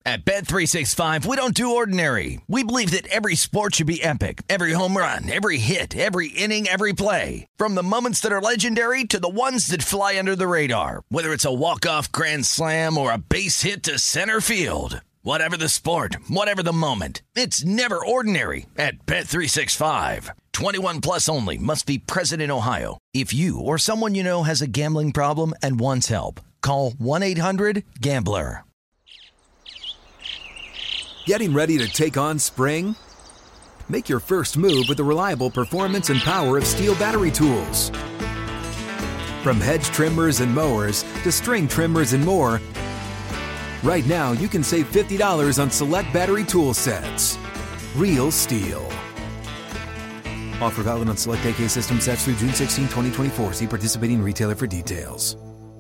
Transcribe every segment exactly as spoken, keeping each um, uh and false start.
At Bet three sixty-five, we don't do ordinary. We believe that every sport should be epic. Every home run, every hit, every inning, every play. From the moments that are legendary to the ones that fly under the radar. Whether it's a walk-off grand slam or a base hit to center field. Whatever the sport, whatever the moment. It's never ordinary at Bet three sixty-five. twenty-one plus only. Must be present in Ohio. If you or someone you know has a gambling problem and wants help, call one eight hundred gambler. Getting ready to take on spring? Make your first move with the reliable performance and power of Steel battery tools. From hedge trimmers and mowers to string trimmers and more, right now you can save fifty dollars on select battery tool sets. Real Steel. Offer valid on select A K system sets through June sixteenth, twenty twenty-four. See participating retailer for details.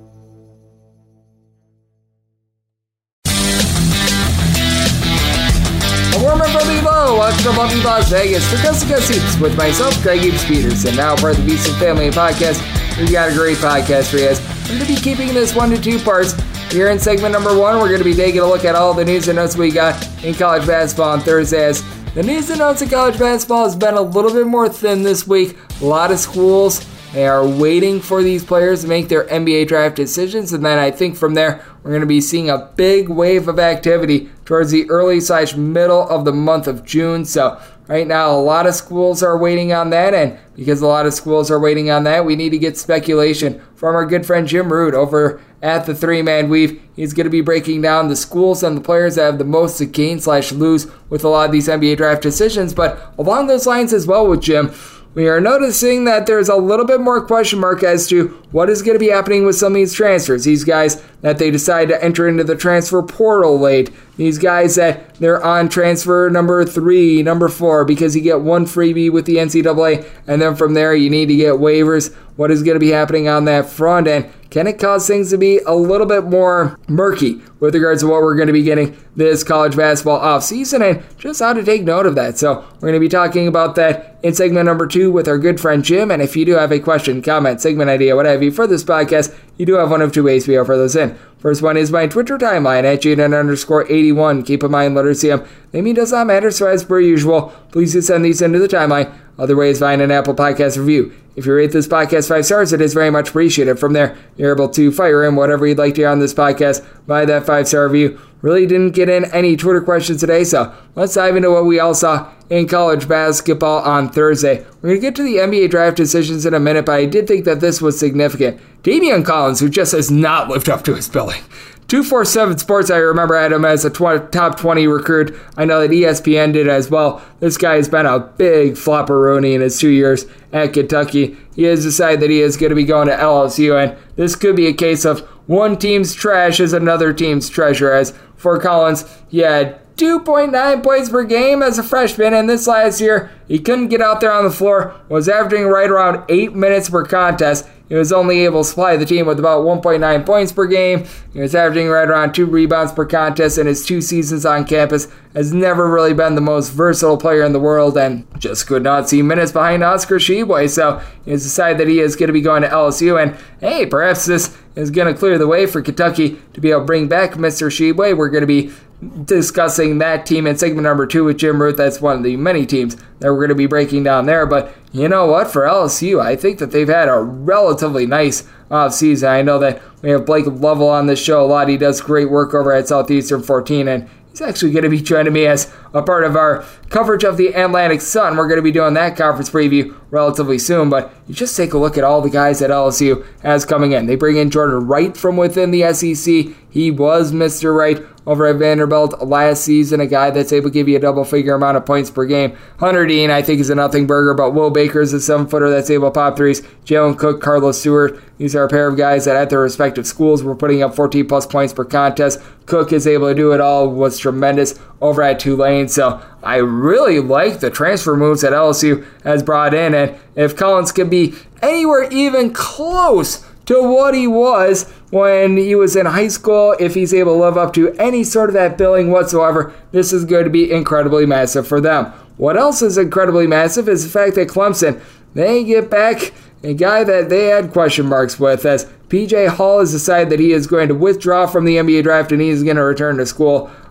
A warmer from below, welcome to lovely Las Vegas for Coast to Coast Seats with myself, Greg Eaves Peterson, now part of the Beast and Family Podcast. We've got a great podcast for you guys. I'm going to be keeping this one to two parts. Here in segment number one, we're going to be taking a look at all the news and notes we got in college basketball on Thursday. As the news and notes in college basketball has been a little bit more thin this week. A lot of schools, they are waiting for these players to make their N B A draft decisions, and then I think from there, we're going to be seeing a big wave of activity towards the early slash middle of the month of June. So right now, a lot of schools are waiting on that, and because a lot of schools are waiting on that, we need to get speculation from our good friend Jim Root over at the Three-Man Weave. He's going to be breaking down the schools and the players that have the most to gain slash lose with a lot of these N B A draft decisions. But along those lines as well with Jim, we are noticing that there's a little bit more question mark as to what is going to be happening with some of these transfers. These guys that they decide to enter into the transfer portal late. These guys that they're on transfer number three, number four, because you get one freebie with the N C double A, and then from there you need to get waivers. What is going to be happening on that front end? Can it cause things to be a little bit more murky with regards to what we're going to be getting this college basketball offseason, and just how to take note of that? So we're going to be talking about that in segment number two with our good friend Jim. And if you do have a question, comment, segment idea, what have you for this podcast, you do have one of two ways we offer those in. First one is my Twitter timeline at Jaden underscore eighty-one. Keep in mind, letter C M. Name does not matter, so as per usual, please do send these into the timeline. Other ways, find an Apple Podcast review. If you rate this podcast five stars, it is very much appreciated. From there, you're able to fire in whatever you'd like to hear on this podcast by that five-star review. Really didn't get in any Twitter questions today, so let's dive into what we all saw in college basketball on Thursday. We're going to get to the N B A draft decisions in a minute, but I did think that this was significant. Daimion Collins, who just has not lived up to his billing. two forty-seven Sports, I remember, had him as a tw- top twenty recruit. I know that E S P N did as well. This guy has been a big flopperoni in his two years at Kentucky. He has decided that he is going to be going to L S U, and this could be a case of one team's trash is another team's treasure. As for Collins, he had two point nine points per game as a freshman, and this last year, he couldn't get out there on the floor, was averaging right around eight minutes per contest. He was only able to supply the team with about one point nine points per game. He was averaging right around two rebounds per contest in his two seasons on campus. Has never really been the most versatile player in the world, and just could not see minutes behind Oscar Tshiebwe. So he has decided that he is going to be going to L S U, and hey, perhaps this is going to clear the way for Kentucky to be able to bring back Mister Tshiebwe. We're going to be discussing that team in segment number two with Jim Root. That's one of the many teams that we're going to be breaking down there. But you know what? For L S U, I think that they've had a relatively nice offseason. I know that we have Blake Lovell on this show a lot. He does great work over at Southeastern fourteen, and he's actually going to be joining me as a part of our coverage of the Atlantic Sun. We're going to be doing that conference preview relatively soon, but you just take a look at all the guys that L S U has coming in. They bring in Jordan Wright from within the S E C. He was Mister Wright over at Vanderbilt last season, a guy that's able to give you a double-figure amount of points per game. Hunter Dean, I think, is a nothing burger, but Will Baker is a seven-footer that's able to pop threes. Jalen Cook, Carlos Stewart, these are a pair of guys that at their respective schools were putting up fourteen-plus points per contest. Cook is able to do it all, was tremendous over at Tulane, so I really like the transfer moves that L S U has brought in, and if Collins can be anywhere even close to what he was when he was in high school, if he's able to live up to any sort of that billing whatsoever, this is going to be incredibly massive for them. What else is incredibly massive is the fact that Clemson, they get back a guy that they had question marks with, as P J Hall has decided that he is going to withdraw from the N B A draft and he is going to return to school.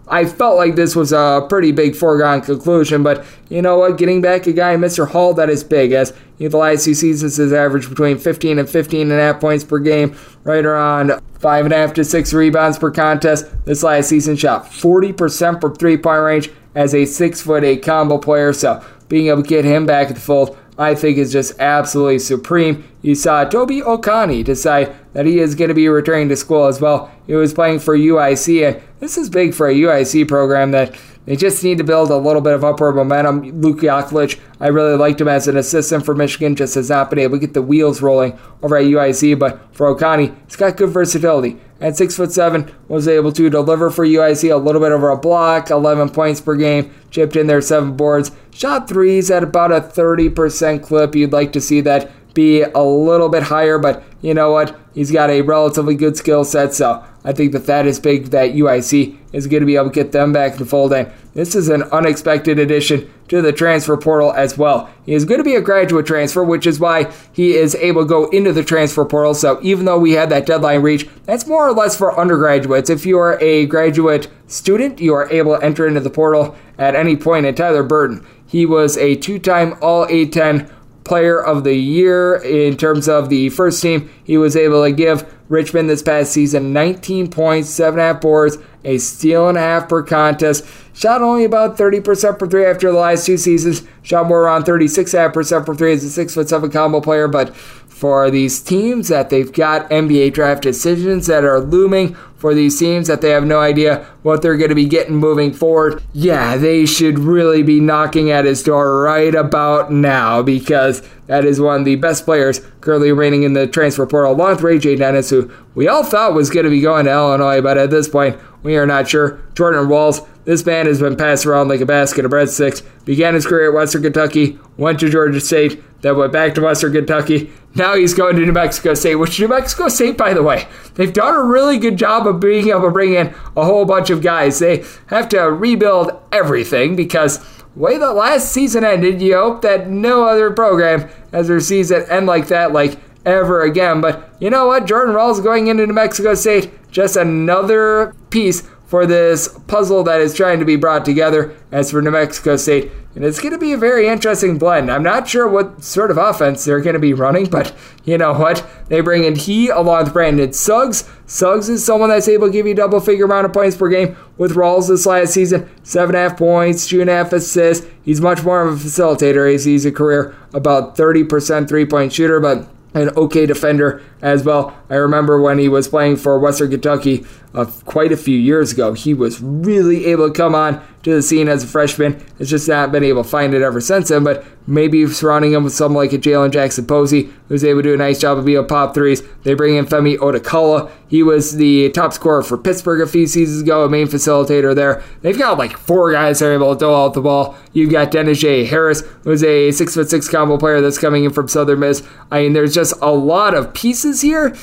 I felt like this was a pretty big foregone conclusion, but you know what? Getting back a guy, Mister Hall, that is big, as you know, the last two seasons has averaged between fifteen and fifteen and a half points per game, right around five and a half to six rebounds per contest. This last season shot forty percent from three-point range as a six foot eight combo player, so being able to get him back at the fold, I think is just absolutely supreme. You saw Toby Okani decide that he is going to be returning to school as well. He was playing for U I C, and this is big for a U I C program that they just need to build a little bit of upward momentum. Luke Yaklich, I really liked him as an assistant for Michigan, just has not been able to get the wheels rolling over at U I C, but for Okani, he's got good versatility. At six foot seven, was able to deliver for U I C a little bit over a block, eleven points per game, chipped in there seven boards, shot threes at about a thirty percent clip. You'd like to see that be a little bit higher, but you know what? He's got a relatively good skill set, so I think that that is big, that U I C is going to be able to get them back in the fold. And this is an unexpected addition to the transfer portal as well. He is going to be a graduate transfer, which is why he is able to go into the transfer portal. So even though we had that deadline reach, that's more or less for undergraduates. If you are a graduate student, you are able to enter into the portal at any point. And Tyler Burton, he was a two-time All A ten Player of the Year in terms of the first team. He was able to give Richmond this past season nineteen points, seven and a half boards, a steal and a half per contest. Shot only about thirty percent for three after the last two seasons. Shot more around thirty-six point five percent for three as a six foot seven combo player. But for these teams that they've got N B A draft decisions that are looming, for these teams that they have no idea what they're going to be getting moving forward, yeah, they should really be knocking at his door right about now, because that is one of the best players currently remaining in the transfer portal, along with Ray J. Dennis, who we all thought was going to be going to Illinois, but at this point, we are not sure. Jordan Walls, this man has been passed around like a basket of breadsticks. Began his career at Western Kentucky, went to Georgia State, then went back to Western Kentucky. Now he's going to New Mexico State, which New Mexico State, by the way, they've done a really good job of being able to bring in a whole bunch of guys. They have to rebuild everything because the way the last season ended, you hope that no other program has their season end like that, like ever again. But you know what? Jordan Rawls going into New Mexico State, just another piece for this puzzle that is trying to be brought together as for New Mexico State. And it's going to be a very interesting blend. I'm not sure what sort of offense they're going to be running, but you know what? They bring in he along with Brandon Suggs. Suggs is someone that's able to give you double-figure amount of points per game with Rawls this last season. Seven and a half points, two and a half assists. He's much more of a facilitator. He's a career about thirty percent three-point shooter, but an okay defender as well. I remember when he was playing for Western Kentucky uh, quite a few years ago, he was really able to come on to the scene as a freshman. It's just not been able to find it ever since then, but maybe surrounding him with someone like a Jalen Jackson Posey, who's able to do a nice job of being able to pop threes. They bring in Femi Otakala. He was the top scorer for Pittsburgh a few seasons ago, a main facilitator there. They've got like four guys that are able to throw out the ball. You've got Dennis J. Harris, who's a six foot six combo player that's coming in from Southern Miss. I mean, there's just a lot of pieces here.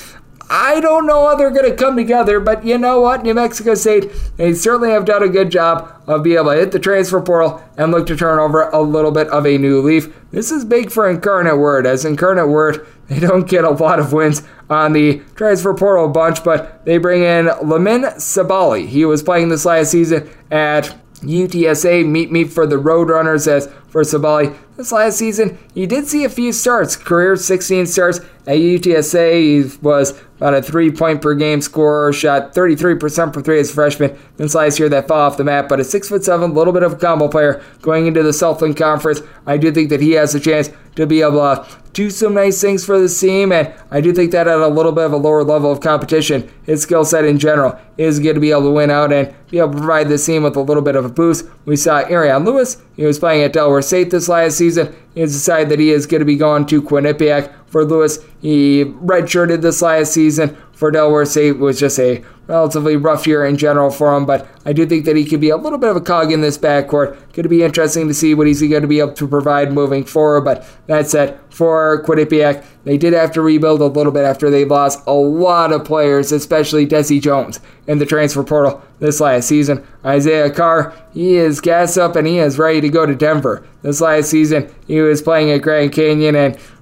I don't know how they're going to come together, but you know what? New Mexico State, they certainly have done a good job of being able to hit the transfer portal and look to turn over a little bit of a new leaf. This is big for Incarnate Word, as Incarnate Word, they don't get a lot of wins on the transfer portal bunch, but they bring in Lamin Sabali. He was playing this last season at U T S A. Meet me for the Roadrunners. As for Sabali, this last season, he did see a few starts. Career sixteen starts at U T S A. He was about a three-point per game scorer, shot thirty-three percent for three as a freshman. This last year, that fell off the map, but a six foot seven, little bit of a combo player going into the Southland Conference. I do think that he has a chance to be able to do some nice things for this team, and I do think that at a little bit of a lower level of competition, his skill set in general is going to be able to win out and be able to provide this team with a little bit of a boost. We saw Arion Lewis. He was playing at Delaware State this last season. He has decided that he is going to be going to Quinnipiac. For Lewis, he redshirted this last season for Delaware State. It was just a relatively rough year in general for him, but I do think that he could be a little bit of a cog in this backcourt. Going to be interesting to see what he's going to be able to provide moving forward, but that said, for Quinnipiac, they did have to rebuild a little bit after they lost a lot of players, especially Desi Jones in the transfer portal this last season. Isaiah Carr, he is gassed up and he is ready to go to Denver. This last season, he was playing at Grand Canyon, and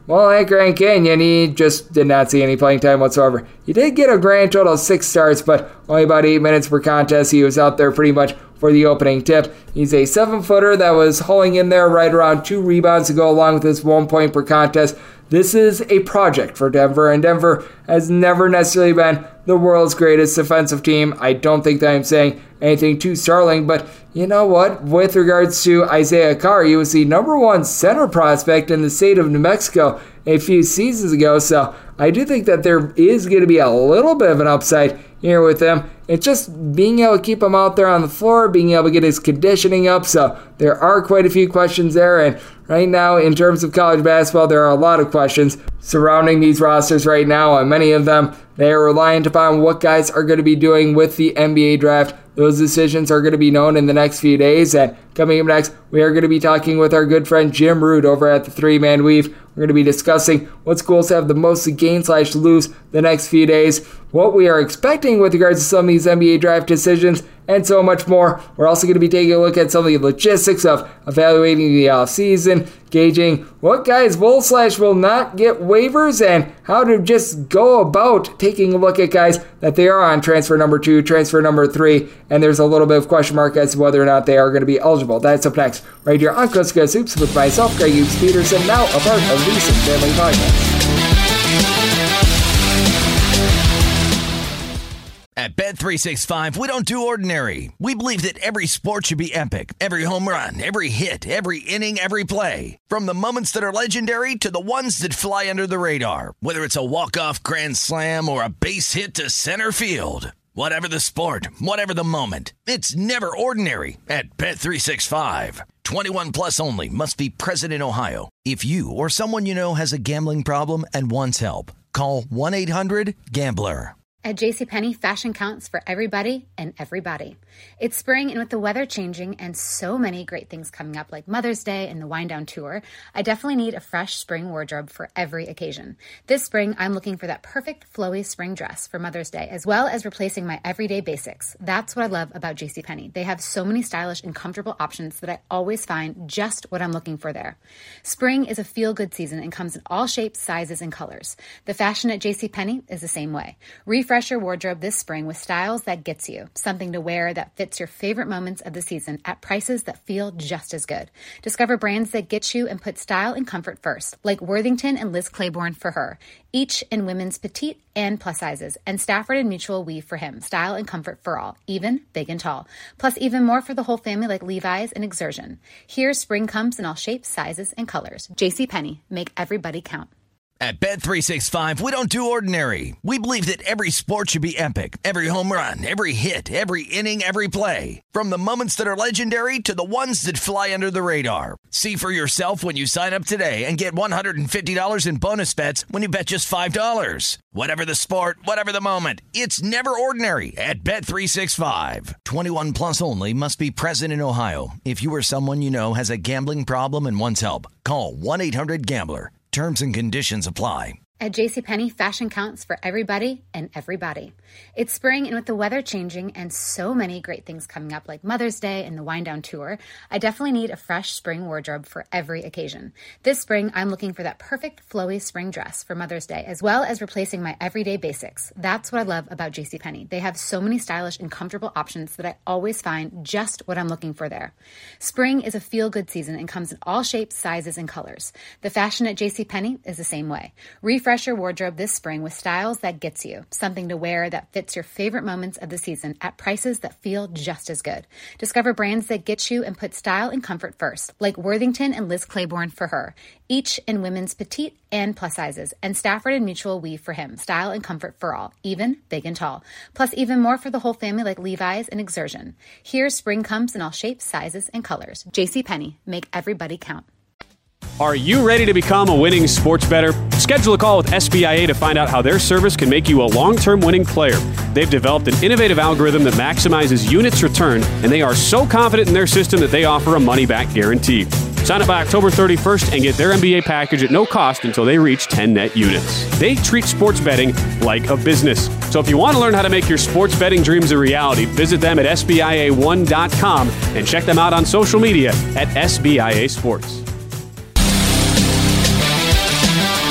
well, at Grand Canyon, he just did not see any playing time whatsoever. He did get a grand total of six starts, but only about eight minutes per contest. He was out there pretty much for the opening tip. He's a seven-footer that was hauling in there right around two rebounds to go along with his one point per contest. This is a project for Denver, and Denver has never necessarily been the world's greatest defensive team. I don't think that I'm saying anything too startling, but you know what? With regards to Isaiah Carr, he was the number one center prospect in the state of New Mexico a few seasons ago, so I do think that there is going to be a little bit of an upside here with him. It's just being able to keep him out there on the floor, being able to get his conditioning up, so there are quite a few questions there, and right now, in terms of college basketball, there are a lot of questions surrounding these rosters right now, and many of them, they are reliant upon what guys are going to be doing with the N B A draft. Those decisions are going to be known in the next few days, and coming up next, we are going to be talking with our good friend Jim Root over at the Three Man Weave. We're going to be discussing what schools have the most to gain slash lose the next few days, what we are expecting with regards to some of these N B A draft decisions, and so much more. We're also going to be taking a look at some of the logistics of evaluating the offseason, gauging what guys will slash will not get waivers, and how to just go about taking a look at guys that they are on transfer number two, transfer number three, and there's a little bit of question mark as to whether or not they are going to be eligible. That's up next, right here on Coast to Coast Hoops with myself, Greg Hoops Peterson, now a part of the Easton Family Podcast. At Bet three sixty-five, we don't do ordinary. We believe that every sport should be epic. Every home run, every hit, every inning, every play. From the moments that are legendary to the ones that fly under the radar. Whether it's a walk-off grand slam or a base hit to center field. Whatever the sport, whatever the moment. It's never ordinary at Bet three sixty-five. twenty-one plus only. Must be present in Ohio. If you or someone you know has a gambling problem and wants help, call one eight hundred gambler. At JCPenney, fashion counts for everybody and everybody. It's spring, and with the weather changing and so many great things coming up like Mother's Day and the Wind Down Tour, I definitely need a fresh spring wardrobe for every occasion. This spring, I'm looking for that perfect flowy spring dress for Mother's Day, as well as replacing my everyday basics. That's what I love about JCPenney. They have so many stylish and comfortable options that I always find just what I'm looking for there. Spring is a feel-good season and comes in all shapes, sizes, and colors. The fashion at JCPenney is the same way. Refresh your wardrobe this spring with styles that gets you, something to wear that fits your favorite moments of the season at prices that feel just as good. Discover brands that get you and put style and comfort first, like Worthington and Liz Claiborne for her, each in women's petite and plus sizes, and Stafford and Mutual Weave for him, style and comfort for all, even big and tall. Plus even more for the whole family like Levi's and Exertion. Here, spring comes in all shapes, sizes, and colors. JCPenney, make everybody count. At Bet three sixty-five, we don't do ordinary. We believe that every sport should be epic. Every home run, every hit, every inning, every play. From the moments that are legendary to the ones that fly under the radar. See for yourself when you sign up today and get one hundred fifty dollars in bonus bets when you bet just five dollars. Whatever the sport, whatever the moment, it's never ordinary at Bet three sixty-five. twenty-one plus only. Must be present in Ohio. If you or someone you know has a gambling problem and wants help, call one eight hundred gambler. Terms and conditions apply. At JCPenney, fashion counts for everybody and everybody. It's spring, and with the weather changing and so many great things coming up like Mother's Day and the Wind Down Tour, I definitely need a fresh spring wardrobe for every occasion. This spring, I'm looking for that perfect flowy spring dress for Mother's Day, as well as replacing my everyday basics. That's what I love about JCPenney. They have so many stylish and comfortable options that I always find just what I'm looking for there. Spring is a feel-good season and comes in all shapes, sizes, and colors. The fashion at JCPenney is the same way. Refresh Refresh your wardrobe this spring with styles that gets you, something to wear that fits your favorite moments of the season at prices that feel just as good. Discover brands that get you and put style and comfort first, like Worthington and Liz Claiborne for her, each in women's petite and plus sizes, and Stafford and Mutual Weave for him, style and comfort for all, even big and tall. Plus even more for the whole family like Levi's and Exertion. Here, spring comes in all shapes, sizes, and colors. JCPenney, make everybody count. Are you ready to become a winning sports bettor? Schedule a call with S B I A to find out how their service can make you a long-term winning player. They've developed an innovative algorithm that maximizes units return, and they are so confident in their system that they offer a money-back guarantee. Sign up by October thirty-first and get their N B A package at no cost until they reach ten net units. They treat sports betting like a business. So if you want to learn how to make your sports betting dreams a reality, visit them at S B I A one dot com and check them out on social media at S B I A Sports.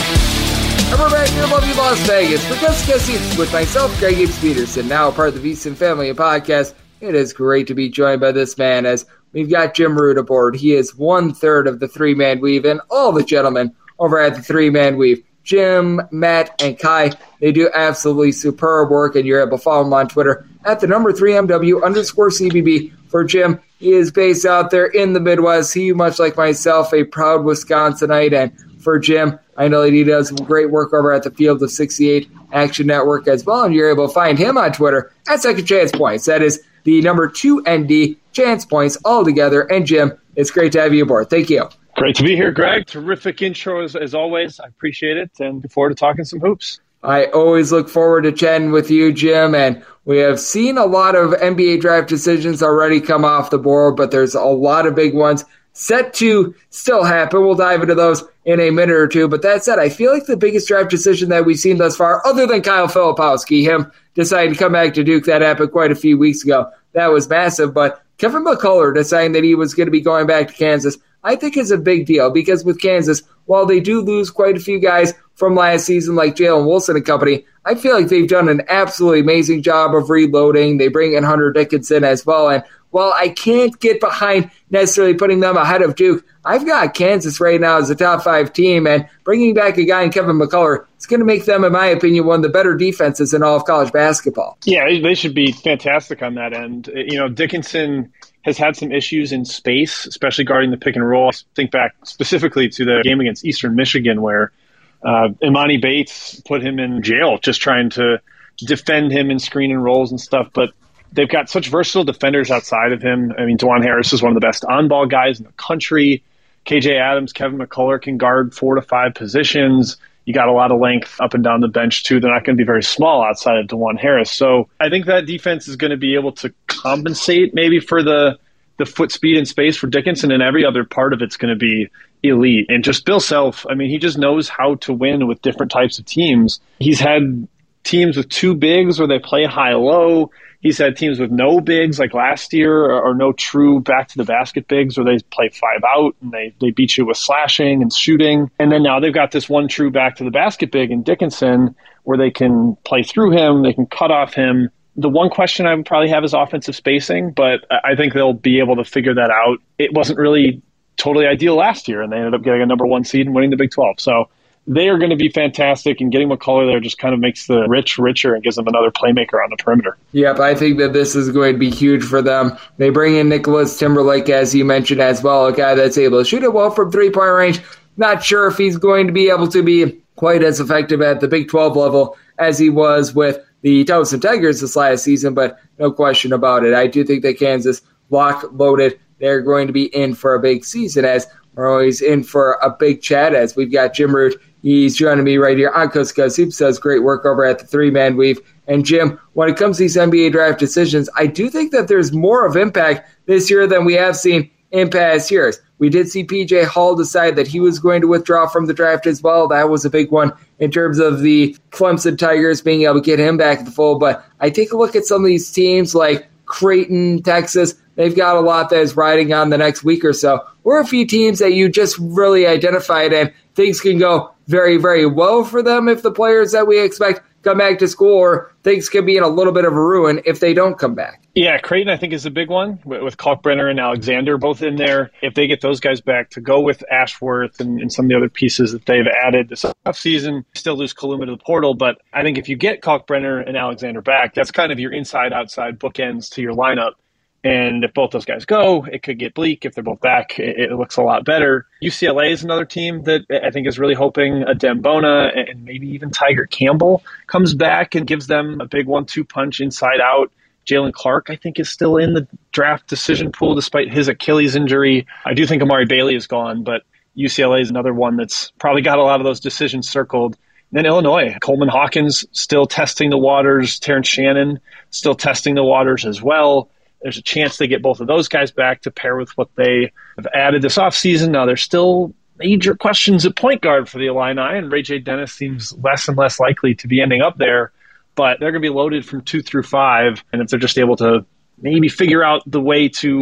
And we're back here in lovely Las Vegas for Jessica Seats with myself, Greg Gibbs Peterson, now part of the VSiN Family Podcast. It is great to be joined by this man as we've got Jim Root aboard. He is one-third of the three-man weave, and all the gentlemen over at the three-man weave, Jim, Matt, and Kai, they do absolutely superb work, and you're able to follow them on Twitter at the number three M W underscore C B B. For Jim, he is based out there in the Midwest. He, much like myself, a proud Wisconsinite, and for Jim, I know that he does great work over at the Field of sixty-eight Action Network as well, and you're able to find him on Twitter at Second Chance Points. That is the number two N D, Chance Points, all together. And Jim, it's great to have you aboard. Thank you. Great to be here, Greg. Terrific intro as, as always. I appreciate it, and look forward to talking some hoops. I always look forward to chatting with you, Jim, and we have seen a lot of N B A draft decisions already come off the board, but there's a lot of big ones set to still happen. We'll dive into those in a minute or two. But that said, I feel like the biggest draft decision that we've seen thus far, other than Kyle Filipowski, him deciding to come back to Duke, that happened quite a few weeks ago. That was massive. But Kevin McCullar deciding that he was going to be going back to Kansas, I think is a big deal because with Kansas, while they do lose quite a few guys from last season like Jalen Wilson and company, I feel like they've done an absolutely amazing job of reloading. They bring in Hunter Dickinson as well. And while I can't get behind necessarily putting them ahead of Duke, I've got Kansas right now as a top five team, and bringing back a guy in Kevin McCullar is going to make them, in my opinion, one of the better defenses in all of college basketball. Yeah, they should be fantastic on that end. You know, Dickinson has had some issues in space, especially guarding the pick and roll. Think back specifically to the game against Eastern Michigan where uh, Imani Bates put him in jail just trying to defend him in screen and rolls and stuff. But they've got such versatile defenders outside of him. I mean, Dajuan Harris is one of the best on-ball guys in the country. K J Adams, Kevin McCullar can guard four to five positions. You got a lot of length up and down the bench, too. They're not going to be very small outside of Dajuan Harris. So I think that defense is going to be able to compensate maybe for the, the foot speed and space for Dickinson, and every other part of it's going to be elite. And just Bill Self, I mean, he just knows how to win with different types of teams. He's had teams with two bigs where they play high-low. He's had teams with no bigs like last year or, or no true back-to-the-basket bigs where they play five out and they, they beat you with slashing and shooting. And then now they've got this one true back-to-the-basket big in Dickinson where they can play through him, they can cut off him. The one question I would probably have is offensive spacing, but I think they'll be able to figure that out. It wasn't really totally ideal last year, and they ended up getting a number one seed and winning the Big twelve. So they are going to be fantastic, and getting McCullar there just kind of makes the rich richer and gives them another playmaker on the perimeter. Yep, I think that this is going to be huge for them. They bring in Nicholas Timberlake, as you mentioned as well, a guy that's able to shoot it well from three-point range. Not sure if he's going to be able to be quite as effective at the Big twelve level as he was with the Towson Tigers this last season, but no question about it. I do think that Kansas, lock-loaded, they're going to be in for a big season, as we're always in for a big chat, as we've got Jim Root. He's joining me right here on Coast to Coast Hoops, does great work over at the three-man weave. And Jim, when it comes to these N B A draft decisions, I do think that there's more of impact this year than we have seen in past years. We did see P J Hall decide that he was going to withdraw from the draft as well. That was a big one in terms of the Clemson Tigers being able to get him back in the fold. But I take a look at some of these teams like Creighton, Texas. They've got a lot that is riding on the next week or so. We're a few teams that you just really identified, and things can go very, very well for them if the players that we expect come back to school, or things can be in a little bit of a ruin if they don't come back. Yeah, Creighton, I think, is a big one with Kalkbrenner and Alexander both in there. If they get those guys back to go with Ashworth and, and some of the other pieces that they've added this offseason, still lose Kaluma to the portal. But I think if you get Kalkbrenner and Alexander back, that's kind of your inside-outside bookends to your lineup. And if both those guys go, it could get bleak. If they're both back, it, it looks a lot better. U C L A is another team that I think is really hoping a Dembona and maybe even Tiger Campbell comes back and gives them a big one two punch inside out. Jalen Clark, I think, is still in the draft decision pool despite his Achilles injury. I do think Amari Bailey is gone, but U C L A is another one that's probably got a lot of those decisions circled. And then Illinois, Coleman Hawkins still testing the waters. Terrence Shannon still testing the waters as well. There's a chance they get both of those guys back to pair with what they have added this offseason. Now, there's still major questions at point guard for the Illini, and Ray J. Dennis seems less and less likely to be ending up there. But they're going to be loaded from two through five, and if they're just able to maybe figure out the way to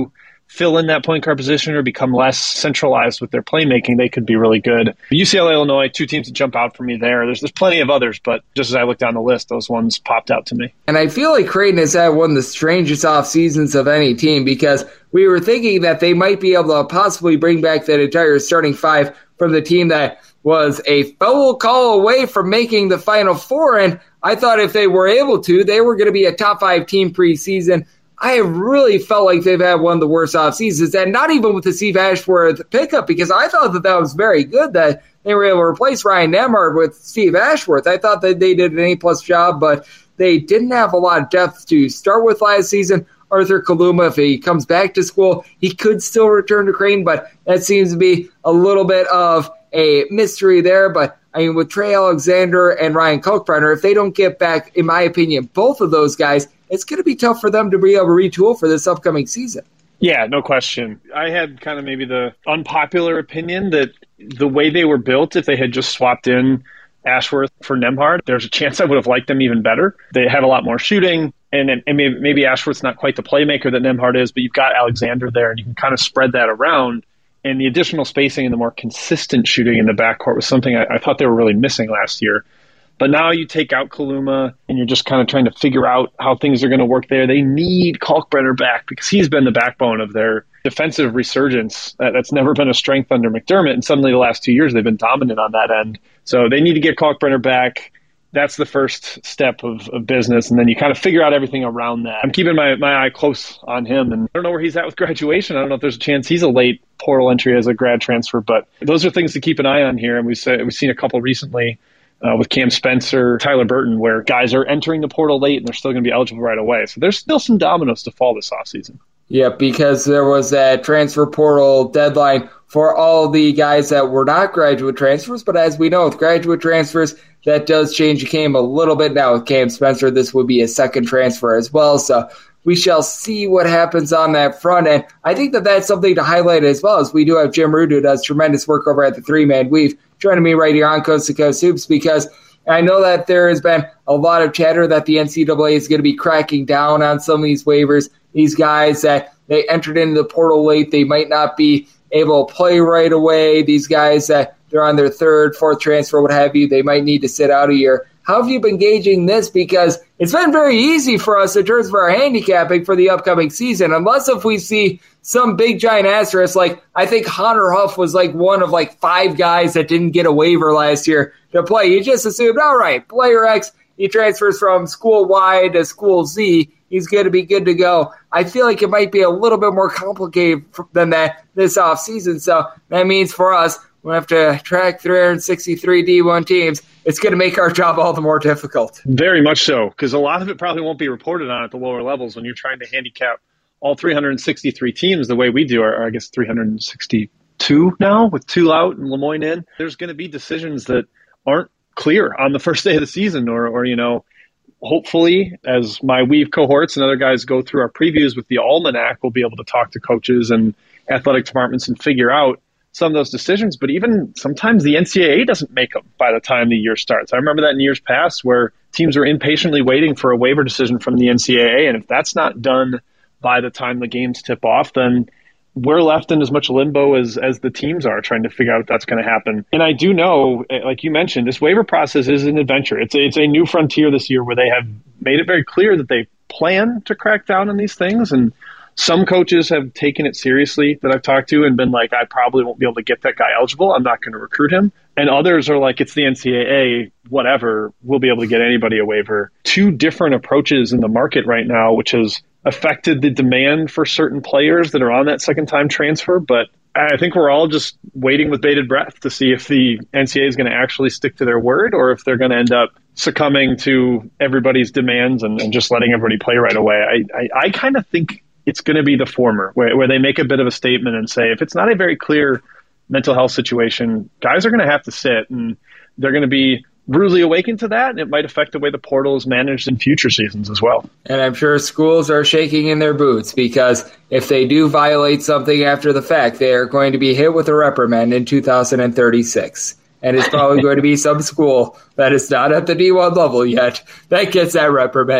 fill in that point guard position or become less centralized with their playmaking, they could be really good. U C L A, Illinois, two teams that jump out for me there. There's there's plenty of others, but just as I look down the list, those ones popped out to me. And I feel like Creighton has had one of the strangest off seasons of any team, because we were thinking that they might be able to possibly bring back that entire starting five from the team that was a foul call away from making the Final Four. And I thought if they were able to, they were going to be a top five team preseason. I have really felt like they've had one of the worst off seasons, and not even with the Steve Ashworth pickup, because I thought that that was very good that they were able to replace Ryan Nembhard with Steve Ashworth. I thought that they did an A-plus job, but they didn't have a lot of depth to start with last season. Arthur Kaluma, if he comes back to school, he could still return to Creighton, but that seems to be a little bit of a mystery there. But I mean, with Trey Alexander and Ryan Kalkbrenner, if they don't get back, in my opinion, both of those guys, it's going to be tough for them to be able to retool for this upcoming season. Yeah, no question. I had kind of maybe the unpopular opinion that the way they were built, if they had just swapped in Ashworth for Nembhard, there's a chance I would have liked them even better. They have a lot more shooting, and, and maybe, maybe Ashworth's not quite the playmaker that Nembhard is, but you've got Alexander there, and you can kind of spread that around. And the additional spacing and the more consistent shooting in the backcourt was something I, I thought they were really missing last year. But now you take out Kaluma, and you're just kind of trying to figure out how things are going to work there. They need Kalkbrenner back because he's been the backbone of their defensive resurgence. That, that's never been a strength under McDermott, and suddenly the last two years they've been dominant on that end. So they need to get Kalkbrenner back. That's the first step of, of business, and then you kind of figure out everything around that. I'm keeping my, my eye close on him, and I don't know where he's at with graduation. I don't know if there's a chance he's a late portal entry as a grad transfer, but those are things to keep an eye on here, and we've, we've seen a couple recently. Uh, with Cam Spencer, Tyler Burton, where guys are entering the portal late and they're still going to be eligible right away. So there's still some dominoes to fall this offseason. Yeah, because there was that transfer portal deadline for all the guys that were not graduate transfers. But as we know, with graduate transfers, that does change the game a little bit. Now with Cam Spencer, this would be a second transfer as well. So we shall see what happens on that front. And I think that that's something to highlight as well, as we do have Jim Root, who does tremendous work over at the three-man weave, joining me right here on Coast to Coast Hoops, because I know that there has been a lot of chatter that the N C double A is going to be cracking down on some of these waivers. These guys that they entered into the portal late, they might not be able to play right away. These guys that they're on their third, fourth transfer, what have you, they might need to sit out a year. How have you been gauging this? Because it's been very easy for us in terms of our handicapping for the upcoming season, unless if we see some big giant asterisk. Like I think Hunter Huff was like one of like five guys that didn't get a waiver last year to play. You just assumed, all right, player X, he transfers from school Y to school Z. He's going to be good to go. I feel like it might be a little bit more complicated than that this offseason. So that means for us, we'll have to track three hundred sixty-three D one teams. It's going to make our job all the more difficult. Very much so, because a lot of it probably won't be reported on at the lower levels when you're trying to handicap all three hundred sixty-three teams the way we do, or I guess three hundred sixty-two now with two out and Lemoyne in. There's going to be decisions that aren't clear on the first day of the season, or, or you know, hopefully as my Weave cohorts and other guys go through our previews with the Almanac, we'll be able to talk to coaches and athletic departments and figure out some of those decisions. But even sometimes the N C double A doesn't make them by the time the year starts. I remember that in years past where teams were impatiently waiting for a waiver decision from the N C double A, and if that's not done by the time the games tip off, then we're left in as much limbo as as the teams are trying to figure out if that's going to happen. And I do know, like you mentioned, this waiver process is an adventure. It's a, it's a new frontier this year where they have made it very clear that they plan to crack down on these things. And some coaches have taken it seriously that I've talked to and been like, I probably won't be able to get that guy eligible. I'm not going to recruit him. And others are like, it's the N C double A, whatever. We'll be able to get anybody a waiver. Two different approaches in the market right now, which has affected the demand for certain players that are on that second-time transfer. But I think we're all just waiting with bated breath to see if the N C double A is going to actually stick to their word or if they're going to end up succumbing to everybody's demands and, and just letting everybody play right away. I, I, I kind of think it's going to be the former, where, where they make a bit of a statement and say, if it's not a very clear mental health situation, guys are going to have to sit, and they're going to be rudely awakened to that, and it might affect the way the portal is managed in future seasons as well. And I'm sure schools are shaking in their boots, because if they do violate something after the fact, they are going to be hit with a reprimand in two thousand thirty-six. And it's probably going to be some school that is not at the D one level yet that gets that reprimand.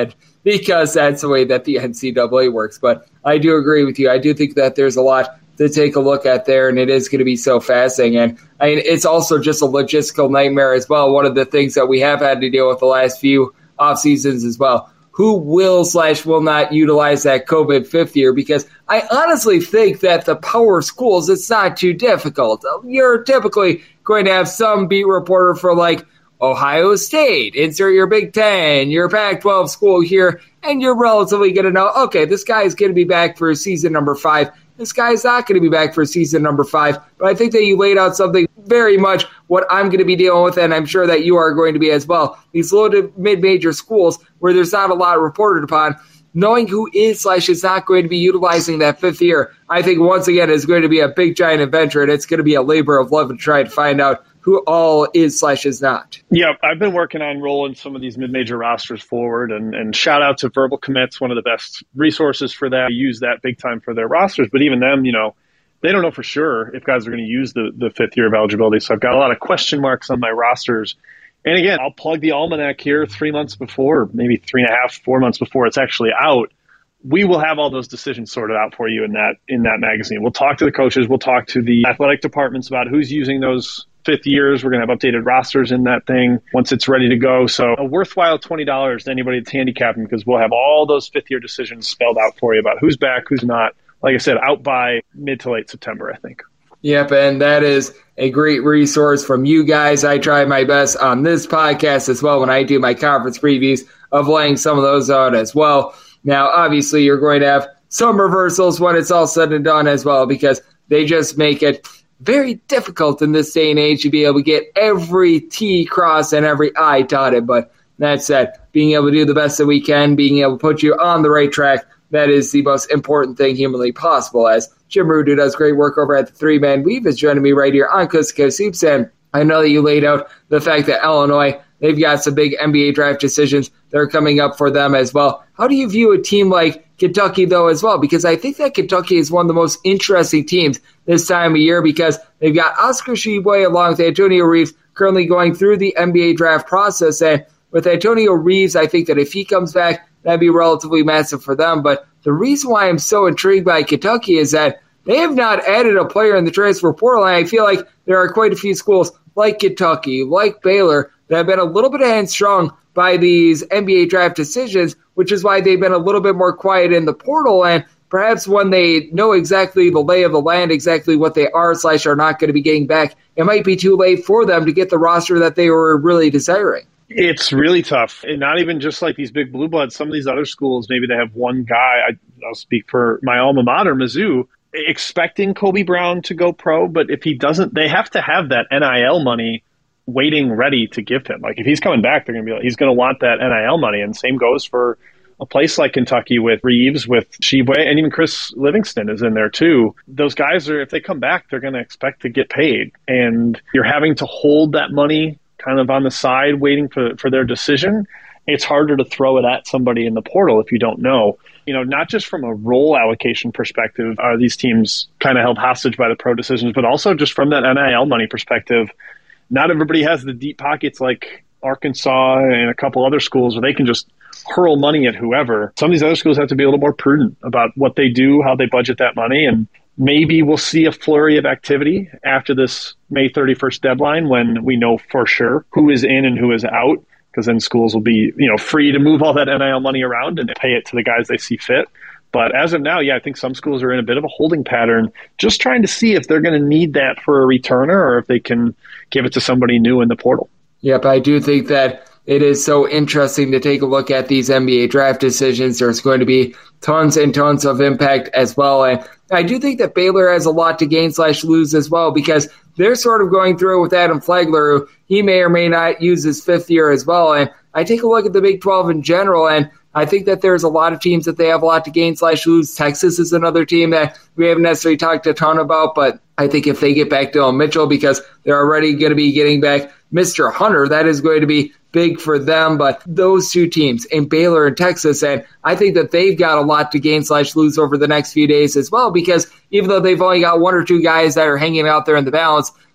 because that's the way that the N C double A works. But I do agree with you. I do think that there's a lot to take a look at there, and it is going to be so fascinating. And I mean, it's also just a logistical nightmare as well. One of the things that we have had to deal with the last few off seasons as well. Who will slash will not utilize that COVID fifth year? Because I honestly think that the power schools, it's not too difficult. You're typically going to have some beat reporter for like Ohio State, insert your Big Ten, your Pac twelve school here, and you're relatively going to know, okay, this guy is going to be back for season number five. This guy's not going to be back for season number five. But I think that you laid out something very much what I'm going to be dealing with, and I'm sure that you are going to be as well. These low to mid-major schools where there's not a lot reported upon, knowing who is slash is not going to be utilizing that fifth year, I think once again is going to be a big giant adventure, and it's going to be a labor of love to try to find out who all is slash is not. Yeah, I've been working on rolling some of these mid-major rosters forward, and, and shout out to Verbal Commits, one of the best resources for that. Use that big time for their rosters, but even them, you know, they don't know for sure if guys are going to use the, the fifth year of eligibility. So I've got a lot of question marks on my rosters. And again, I'll plug the almanac here three months before, maybe three and a half, four months before it's actually out. We will have all those decisions sorted out for you in that in that magazine. We'll talk to the coaches. We'll talk to the athletic departments about who's using those fifth years. We're going to have updated rosters in that thing once it's ready to go. So a worthwhile twenty dollars to anybody that's handicapping, because we'll have all those fifth year decisions spelled out for you about who's back, who's not. Like I said, out by mid to late September, I think. Yep, and that is a great resource from you guys. I try my best on this podcast as well when I do my conference previews of laying some of those out as well. Now, obviously, you're going to have some reversals when it's all said and done as well, because they just make it very difficult in this day and age to be able to get every T crossed and every I dotted. But that said, being able to do the best that we can, being able to put you on the right track, that is the most important thing humanly possible. As Jim Root, who does great work over at the Three Man Weave, is joining me right here on Coast to Coast Hoops. And I know that you laid out the fact that Illinois, they've got some big N B A draft decisions that are coming up for them as well. How do you view a team like Kentucky, though, as well? Because I think that Kentucky is one of the most interesting teams this time of year, because they've got Oscar Tshiebwe along with Antonio Reeves currently going through the N B A draft process. And with Antonio Reeves, I think that if he comes back, that'd be relatively massive for them. But the reason why I'm so intrigued by Kentucky is that they have not added a player in the transfer portal, and I feel like there are quite a few schools like Kentucky, like Baylor, that have been a little bit hamstrung by these N B A draft decisions, which is why they've been a little bit more quiet in the portal. And perhaps when they know exactly the lay of the land, exactly what they are slash are not going to be getting back, it might be too late for them to get the roster that they were really desiring. It's really tough. And not even just like these big blue bloods. Some of these other schools, maybe they have one guy. I, I'll speak for my alma mater, Mizzou, expecting Kobe Brown to go pro. But if he doesn't, they have to have that N I L money waiting ready to give him. Like if he's coming back, they're going to be like, he's going to want that N I L money. And same goes for a place like Kentucky with Reeves, with Tshiebwe, and even Chris Livingston is in there too. Those guys are, if they come back, they're going to expect to get paid. And you're having to hold that money kind of on the side waiting for, for their decision. It's harder to throw it at somebody in the portal if you don't know. You know, not just from a role allocation perspective are these teams kind of held hostage by the pro decisions, but also just from that N I L money perspective. Not everybody has the deep pockets like Arkansas and a couple other schools where they can just hurl money at whoever. Some of these other schools have to be a little more prudent about what they do, how they budget that money, and maybe we'll see a flurry of activity after this May thirty-first deadline when we know for sure who is in and who is out, because then schools will be, you know, free to move all that N I L money around and pay it to the guys they see fit. But as of now, yeah, I think some schools are in a bit of a holding pattern, just trying to see if they're going to need that for a returner or if they can give it to somebody new in the portal. Yep, I do think that it is so interesting to take a look at these N B A draft decisions. There's going to be tons and tons of impact as well. And I do think that Baylor has a lot to gain slash lose as well, because they're sort of going through it with Adam Flagler, who he may or may not use his fifth year as well. And I take a look at the Big twelve in general, and I think that there's a lot of teams that they have a lot to gain slash lose. Texas is another team that we haven't necessarily talked a ton about, but I think if they get back Dylan Mitchell, because they're already going to be getting back Mister Hunter, that is going to be big for them. But those two teams in Baylor and Texas, and I think that they've got a lot to gain slash lose over the next few days as well, because even though they've only got one or two guys that are hanging out there in the balance,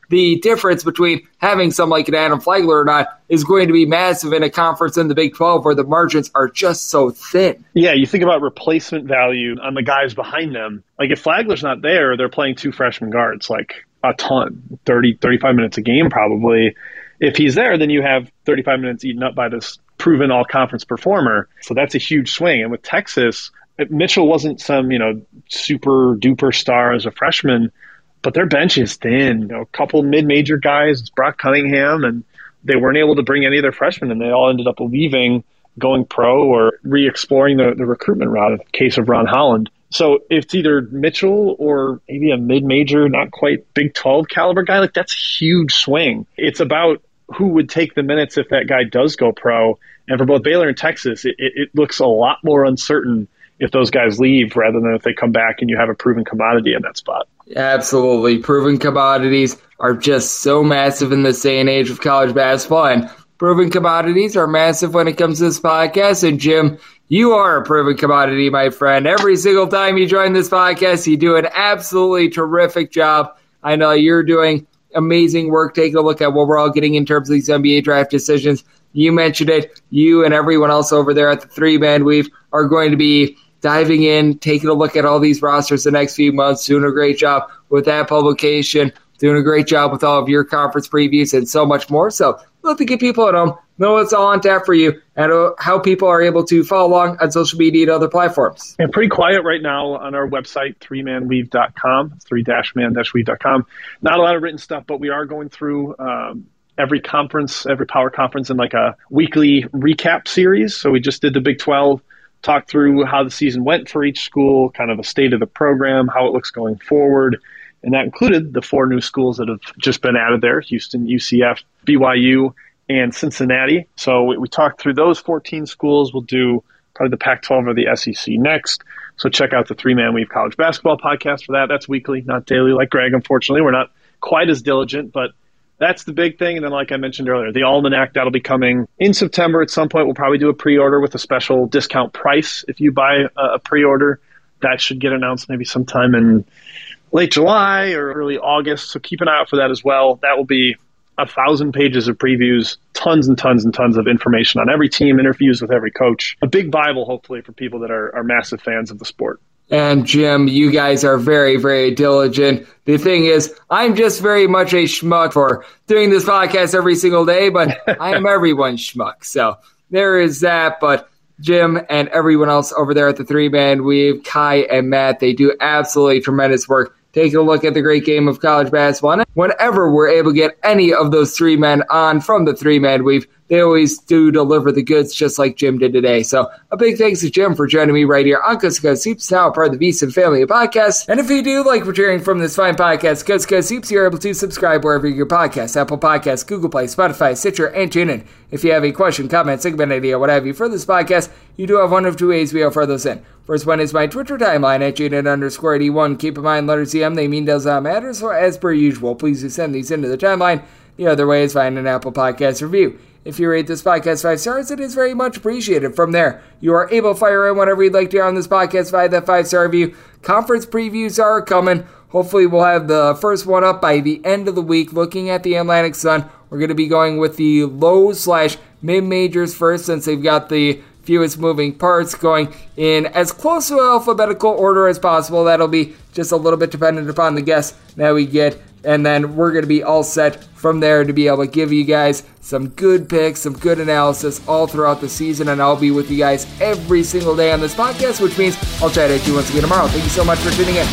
the difference between having someone like an Adam Flagler or not is going to be massive in a conference in the Big twelve where the margins are just so thin. Yeah, you think about replacement value on the guys behind them. Like if Flagler's not there, they're playing two freshman guards, like a ton, thirty, thirty-five minutes a game probably. If he's there, then you have thirty-five minutes eaten up by this proven all-conference performer. So that's a huge swing. And with Texas, Mitchell wasn't some, you know, super duper star as a freshman, but their bench is thin. You know, a couple mid-major guys, it's Brock Cunningham, and they weren't able to bring any of their freshmen, and they all ended up leaving, going pro, or re-exploring the, the recruitment route in the case of Ron Holland. So if it's either Mitchell or maybe a mid-major, not quite Big twelve caliber guy, like that's a huge swing. It's about who would take the minutes if that guy does go pro. And for both Baylor and Texas, it, it looks a lot more uncertain if those guys leave rather than if they come back and you have a proven commodity in that spot. Absolutely. Proven commodities are just so massive in this day and age of college basketball, and proven commodities are massive when it comes to this podcast. And Jim, you are a proven commodity, my friend. Every single time you join this podcast, you do an absolutely terrific job. I know you're doing amazing work taking a look at what we're all getting in terms of these N B A draft decisions. You mentioned it. You and everyone else over there at the three-man weave are going to be diving in, taking a look at all these rosters the next few months, doing a great job with that publication, doing a great job with all of your conference previews and so much more. So love to get people at home know what's all on tap for you and how people are able to follow along on social media and other platforms. And pretty quiet right now on our website, three man weave dot com, three man weave dot com. Not a lot of written stuff, but we are going through um, every conference, every power conference in like a weekly recap series. So we just did the Big twelve, talked through how the season went for each school, kind of a state of the program, how it looks going forward. And that included the four new schools that have just been added there, Houston, U C F, B Y U, and Cincinnati. So we, we talked through those fourteen schools. We'll do probably the Pac twelve or the S E C next. So check out the three-man weave college basketball podcast for that. That's weekly, not daily like Greg, unfortunately. We're not quite as diligent, but that's the big thing. And then like I mentioned earlier, the Almanac, that'll be coming in September at some point. We'll probably do a pre-order with a special discount price if you buy a, a pre-order. That should get announced maybe sometime in late July or early August. So keep an eye out for that as well. That will be a thousand pages of previews, tons and tons and tons of information on every team, interviews with every coach. A big Bible, hopefully, for people that are, are massive fans of the sport. And Jim, you guys are very, very diligent. The thing is, I'm just very much a schmuck for doing this podcast every single day, but I am everyone's schmuck. So there is that. But Jim and everyone else over there at the three-man weave, Kai and Matt, they do absolutely tremendous work taking a look at the great game of college basketball. And whenever we're able to get any of those three men on from the three-man weave, they always do deliver the goods just like Jim did today. So a big thanks to Jim for joining me right here on Coast to Coast Hoops, now part of the VSiN family of podcasts. And if you do like what you're hearing from this fine podcast, Coast to Coast Hoops, you're able to subscribe wherever you get podcasts, Apple Podcasts, Google Play, Spotify, Stitcher, and TuneIn. If you have a question, comment, segment idea, what have you for this podcast, you do have one of two ways we offer those in. First one is my Twitter timeline at Jaden underscore eighty-one. Keep in mind, letters E M, they mean does not matter, so as per usual, please do send these into the timeline. The other way is find an Apple Podcast review. If you rate this podcast five stars, it is very much appreciated. From there, you are able to fire in whatever you'd like to hear on this podcast via that five-star review. Conference previews are coming. Hopefully, we'll have the first one up by the end of the week. Looking at the Atlantic Sun, we're going to be going with the low slash mid-majors first, since they've got the fewest moving parts, going in as close to alphabetical order as possible. That'll be just a little bit dependent upon the guests that we get. And then we're going to be all set from there to be able to give you guys some good picks, some good analysis all throughout the season. And I'll be with you guys every single day on this podcast, which means I'll chat at you once again tomorrow. Thank you so much for tuning in.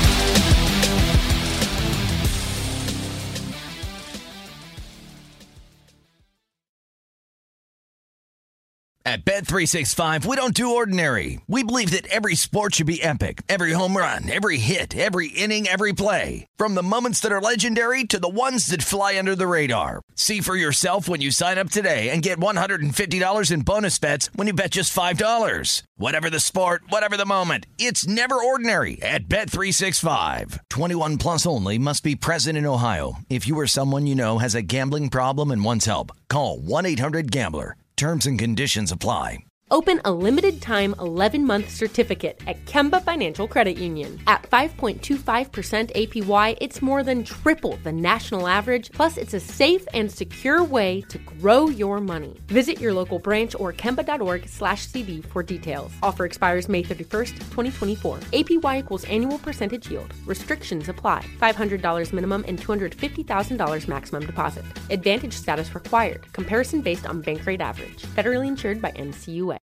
At Bet three sixty-five, we don't do ordinary. We believe that every sport should be epic. Every home run, every hit, every inning, every play. From the moments that are legendary to the ones that fly under the radar. See for yourself when you sign up today and get one hundred fifty dollars in bonus bets when you bet just five dollars. Whatever the sport, whatever the moment, it's never ordinary at Bet three sixty-five. twenty-one plus only. Must be present in Ohio. If you or someone you know has a gambling problem and wants help, call one eight hundred gambler. Terms and conditions apply. Open a limited-time eleven-month certificate at Kemba Financial Credit Union. At five point two five percent A P Y, it's more than triple the national average, plus it's a safe and secure way to grow your money. Visit your local branch or kemba.org slash CD for details. Offer expires May thirty-first, twenty twenty-four. A P Y equals annual percentage yield. Restrictions apply. five hundred dollars minimum and two hundred fifty thousand dollars maximum deposit. Advantage status required. Comparison based on bank rate average. Federally insured by N C U A.